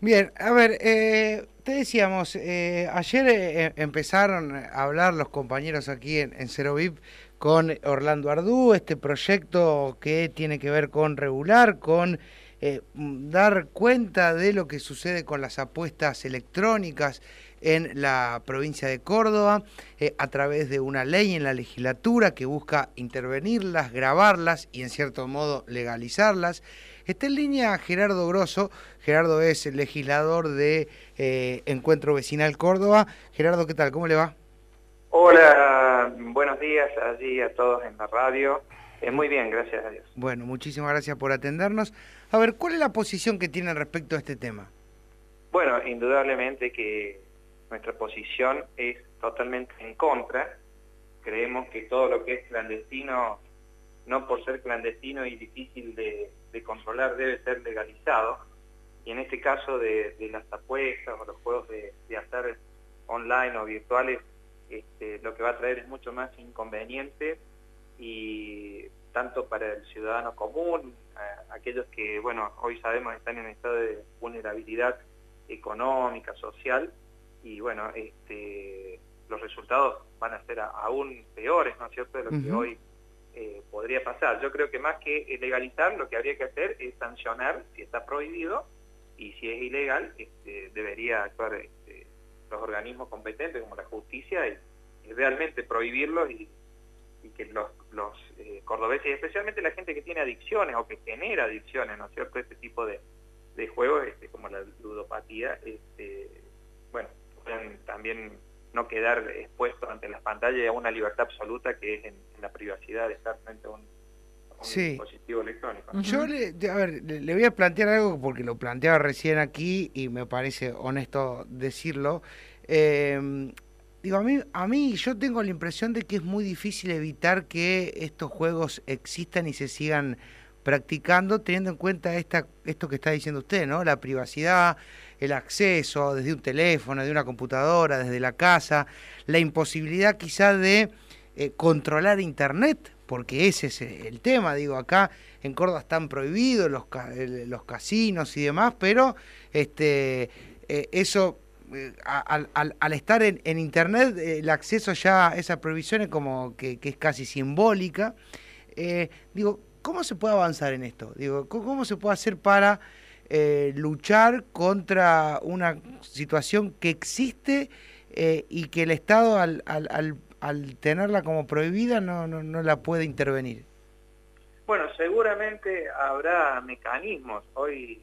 Bien, a ver, te decíamos, ayer empezaron a hablar los compañeros aquí en Cero VIP con Orlando Ardú, este proyecto que tiene que ver con regular, con dar cuenta de lo que sucede con las apuestas electrónicas en la provincia de Córdoba, a través de una ley en la legislatura que busca intervenirlas, grabarlas y en cierto modo legalizarlas. Está en línea Gerardo Grosso. Gerardo es el legislador de Encuentro Vecinal Córdoba. Gerardo, ¿qué tal? ¿Cómo le va? Hola, buenos días allí a todos en la radio. Muy bien, gracias a Dios. Bueno, muchísimas gracias por atendernos. A ver, ¿cuál es la posición que tienen respecto a este tema? Bueno, indudablemente que nuestra posición es totalmente en contra. Creemos que todo lo que es clandestino, no por ser clandestino y difícil de controlar, debe ser legalizado. Y en este caso de las apuestas o los juegos de azar online o virtuales, lo que va a traer es mucho más inconveniente, y tanto para el ciudadano común, aquellos que, bueno, hoy sabemos están en estado de vulnerabilidad económica, social, y bueno, los resultados van a ser aún peores, ¿no es cierto?, de lo que hoy podría pasar. Yo creo que más que legalizar, lo que habría que hacer es sancionar si está prohibido, y si es ilegal, debería actuar los organismos competentes como la justicia y realmente prohibirlos, y que los cordobeses, y especialmente la gente que tiene adicciones o que genera adicciones, ¿no es cierto?, este tipo de juegos, como la ludopatía, bueno, puedan también no quedar expuestos ante las pantallas y a una libertad absoluta que es en la privacidad de estar frente a un Sí, dispositivo electrónico, ¿no? yo a ver, le voy a plantear algo porque lo planteaba recién aquí y me parece honesto decirlo. Eh, Digo, a mí yo tengo la impresión de que es muy difícil evitar que estos juegos existan y se sigan practicando, teniendo en cuenta esto que está diciendo usted, ¿no? La privacidad, el acceso desde un teléfono, de una computadora, desde la casa, la imposibilidad quizá de controlar Internet, porque ese es el tema. Digo, acá en Córdoba están prohibidos los casinos y demás, pero eso, al estar en Internet, el acceso ya a esa prohibición es como que es casi simbólica. Digo, ¿cómo se puede avanzar en esto? Digo, ¿cómo se puede hacer para luchar contra una situación que existe y que el Estado al tenerla como prohibida no la puede intervenir? Bueno, seguramente habrá mecanismos. Hoy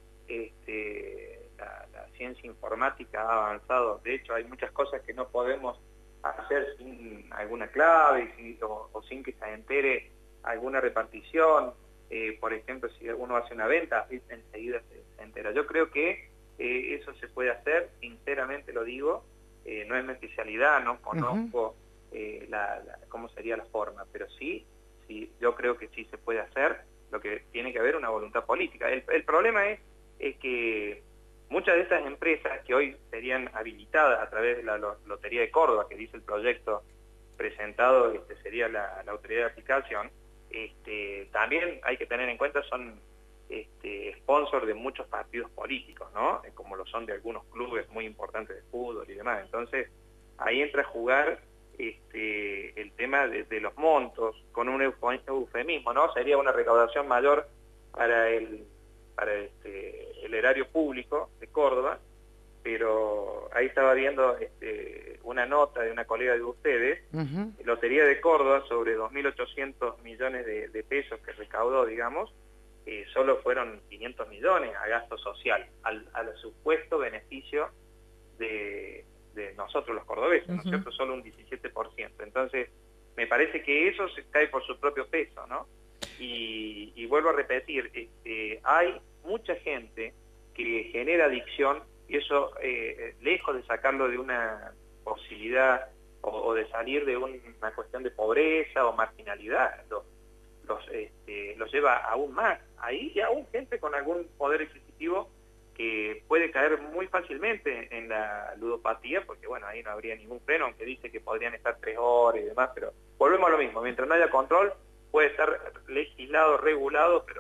la ciencia informática ha avanzado. De hecho, hay muchas cosas que no podemos hacer sin alguna clave o sin que se entere alguna repartición. Por ejemplo, si uno hace una venta, enseguida se entera. Yo creo que eso se puede hacer, sinceramente lo digo. No es mi especialidad, no Ujú. conozco cómo sería la forma, pero sí, yo creo que sí se puede hacer. Lo que tiene que haber una voluntad política. El problema es que muchas de esas empresas que hoy serían habilitadas a través de la Lotería de Córdoba, que dice el proyecto presentado, sería la autoridad de aplicación, también hay que tener en cuenta son sponsor de muchos partidos políticos, ¿no? Como lo son de algunos clubes muy importantes de fútbol y demás. Entonces, ahí entra a jugar el tema de los montos, con un eufemismo, ¿no? Sería una recaudación mayor para el erario público de Córdoba, pero ahí estaba viendo una nota de una colega de ustedes, Ujú. Lotería de Córdoba, sobre 2.800 millones de pesos que recaudó, digamos, solo fueron 500 millones a gasto social, al supuesto beneficio de nosotros los cordobeses, ¿no es Ujú. cierto? Solo un 17%. Entonces, me parece que eso se cae por su propio peso, ¿no? Y vuelvo a repetir, hay mucha gente que genera adicción, y eso, lejos de sacarlo de una posibilidad o de salir de una cuestión de pobreza o marginalidad, los lleva aún más. Ahí ya aún gente con algún poder adquisitivo que puede caer muy fácilmente en la ludopatía, porque bueno, ahí no habría ningún freno, aunque dice que podrían estar 3 horas y demás, pero volvemos a lo mismo, mientras no haya control, puede estar legislado, regulado, pero la gente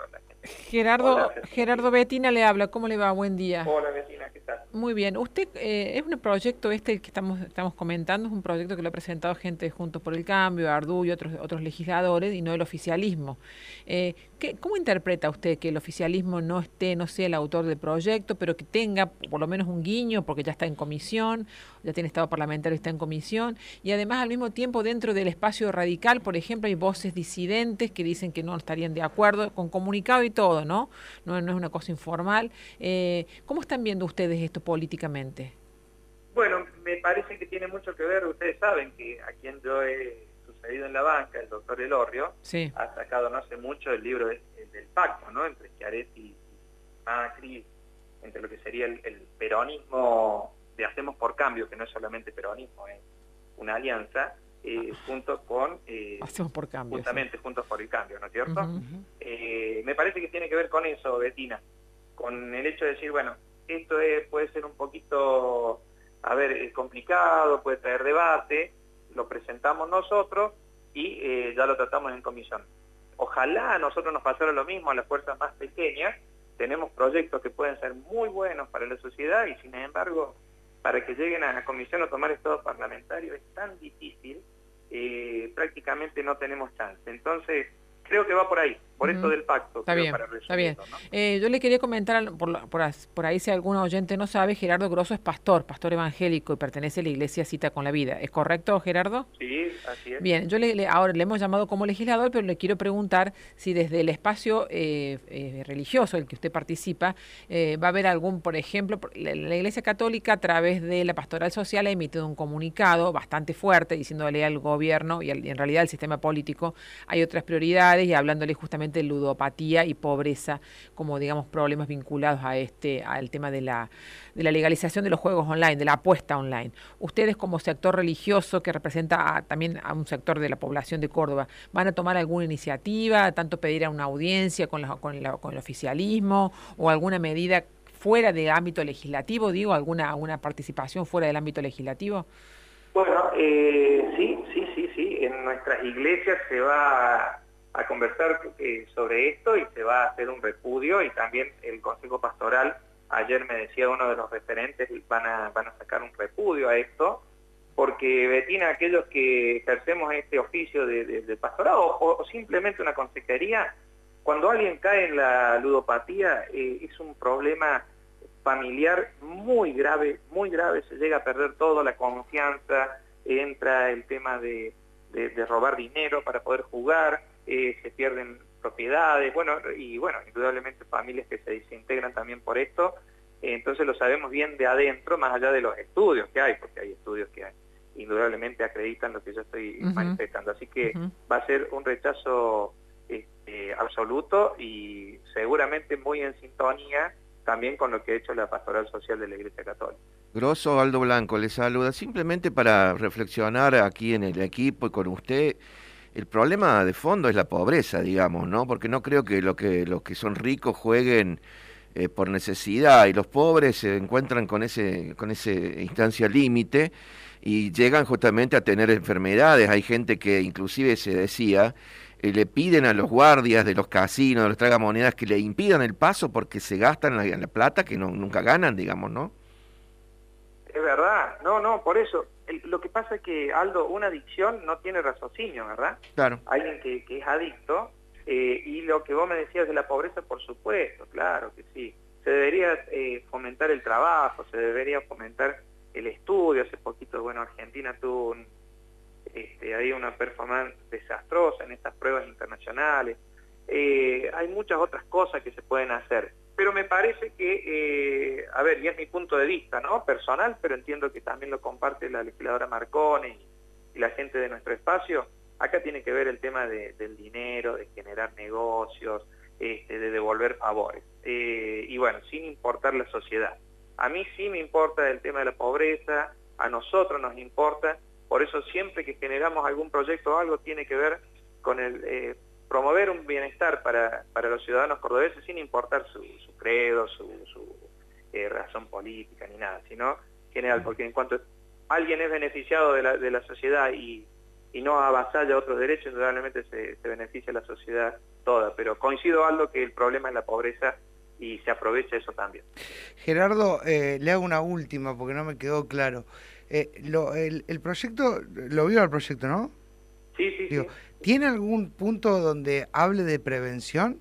Gerardo, Hola, Gerardo Betina le habla, ¿cómo le va? Buen día. hola vecina, ¿qué tal? Muy bien. Usted, es un proyecto este que estamos comentando, es un proyecto que lo ha presentado gente de Juntos por el Cambio, Ardú y otros legisladores, y no el oficialismo. ¿Cómo interpreta usted que el oficialismo no sea el autor del proyecto, pero que tenga por lo menos un guiño, porque ya está en comisión, ya tiene estado parlamentario, está en comisión, y además al mismo tiempo dentro del espacio radical, por ejemplo, hay voces disidentes que dicen que no estarían de acuerdo, con comunicado y todo, ¿no? No es una cosa informal. ¿Cómo están viendo ustedes esto políticamente? Bueno, me parece que tiene mucho que ver, ustedes saben que a quien yo he sucedido en la banca, el doctor Elorrio, Sí. ha sacado no hace mucho el libro del pacto, ¿no? Entre Schiaretti y Macri, entre lo que sería el peronismo de Hacemos por Cambio, que no es solamente peronismo, es una alianza, junto con, Hacemos por cambio. justamente Sí. Juntos por el Cambio, ¿no es cierto? Uh-huh. Me parece que tiene que ver con eso, Betina, con el hecho de decir, bueno, esto puede ser un poquito, a ver, complicado, puede traer debate, lo presentamos nosotros y ya lo tratamos en comisión. Ojalá a nosotros nos pasara lo mismo a las fuerzas más pequeñas. Tenemos proyectos que pueden ser muy buenos para la sociedad y sin embargo, para que lleguen a la comisión o tomar estado parlamentario es tan difícil, prácticamente no tenemos chance. Entonces, creo que va por ahí, por esto del pacto, Está creo, bien, para está bien. resumirlo, ¿no? Yo le quería comentar, por ahí si algún oyente no sabe, Gerardo Grosso es pastor evangélico y pertenece a la iglesia Cita con la Vida. ¿Es correcto, Gerardo? Sí, así es. Bien, yo ahora le hemos llamado como legislador, pero le quiero preguntar si desde el espacio religioso en el que usted participa, va a haber algún, por ejemplo, la Iglesia Católica a través de la Pastoral Social ha emitido un comunicado bastante fuerte diciéndole al gobierno y en realidad al sistema político hay otras prioridades y hablándole justamente de ludopatía y pobreza como, digamos, problemas vinculados al tema de la legalización de los juegos online, de la apuesta online. Ustedes como sector religioso que representa también a un sector de la población de Córdoba, ¿van a tomar alguna iniciativa, tanto pedir a una audiencia con el oficialismo o alguna medida fuera del ámbito legislativo, digo, alguna participación fuera del ámbito legislativo? Bueno, sí. En nuestras iglesias se va a conversar sobre esto y se va a hacer un repudio y también el Consejo Pastoral, ayer me decía uno de los referentes, van a sacar un repudio a esto, porque Betina, aquellos que ejercemos este oficio de pastorado o simplemente una consejería, cuando alguien cae en la ludopatía es un problema familiar muy grave, se llega a perder todo, la confianza, entra el tema de robar dinero para poder jugar, se pierden propiedades, indudablemente familias que se desintegran también por esto, entonces lo sabemos bien de adentro, más allá de los estudios que hay, porque hay estudios que indudablemente acreditan lo que yo estoy manifestando, así que va a ser un rechazo absoluto y seguramente muy en sintonía también con lo que ha hecho la Pastoral Social de la Iglesia Católica. Grosso, Aldo Blanco le saluda, simplemente para reflexionar aquí en el equipo y con usted. El problema de fondo es la pobreza, digamos, ¿no? Porque no creo que los que son ricos jueguen por necesidad y los pobres se encuentran con ese instancia límite y llegan justamente a tener enfermedades. Hay gente que inclusive se decía, le piden a los guardias de los casinos, de los tragamonedas, que le impidan el paso porque se gastan la plata que nunca ganan, digamos, ¿no? Es verdad, no, por eso. Lo que pasa es que, Aldo, una adicción no tiene raciocinio, ¿verdad? Claro. Alguien que es adicto, y lo que vos me decías de la pobreza, por supuesto, claro que sí. Se debería fomentar el trabajo, se debería fomentar el estudio. Hace poquito, Argentina tuvo hay una performance desastrosa en estas pruebas internacionales. Hay muchas otras cosas que se pueden hacer. Pero me parece que, y es mi punto de vista, ¿no? Personal, pero entiendo que también lo comparte la legisladora Marcone y la gente de nuestro espacio. Acá tiene que ver el tema del dinero, de generar negocios, de devolver favores. Sin importar la sociedad. A mí sí me importa el tema de la pobreza, a nosotros nos importa, por eso siempre que generamos algún proyecto o algo tiene que ver con el promover un bienestar para los ciudadanos cordobeses sin importar su credo, su razón política ni nada, sino general, porque en cuanto alguien es beneficiado de la sociedad y no avasalla otros derechos, indudablemente se beneficia a la sociedad toda, pero coincido, Aldo, que el problema es la pobreza y se aprovecha eso también. Gerardo, le hago una última porque no me quedó claro. El proyecto, lo vio el proyecto, ¿no? Sí, sí, Digo, sí. ¿tiene algún punto donde hable de prevención?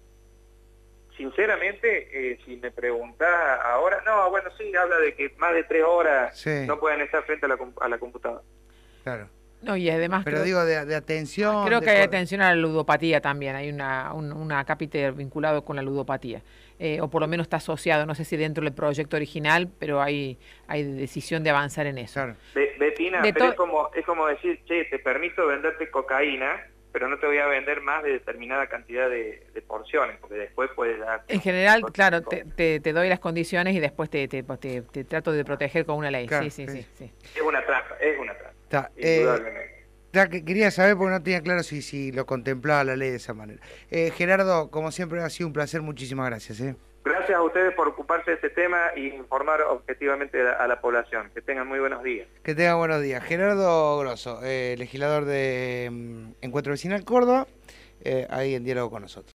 Sinceramente, si me preguntás ahora, no, bueno, sí, habla de que más de 3 horas Sí. no pueden estar frente a la computadora. Claro. No, y además Pero creo, digo, de atención. creo de que hay por- atención a la ludopatía también, hay una capítulo vinculado con la ludopatía, o por lo menos está asociado, no sé si dentro del proyecto original, pero hay decisión de avanzar en eso. Claro. Betina, De pero to- es como decir, che, te permito venderte cocaína, pero no te voy a vender más de determinada cantidad de porciones, porque después puedes dar... En general, claro, te doy las condiciones y después te trato de proteger con una ley. Claro, Sí. Es una trampa, Está, indudablemente. ya que quería saber porque no tenía claro si lo contemplaba la ley de esa manera. Gerardo, como siempre ha sido un placer, muchísimas gracias. Gracias a ustedes por ocuparse de este tema y informar objetivamente a la población. Que tengan muy buenos días. Que tenga buenos días. Gerardo Grosso, legislador de Encuentro Vecinal Córdoba, ahí en diálogo con nosotros.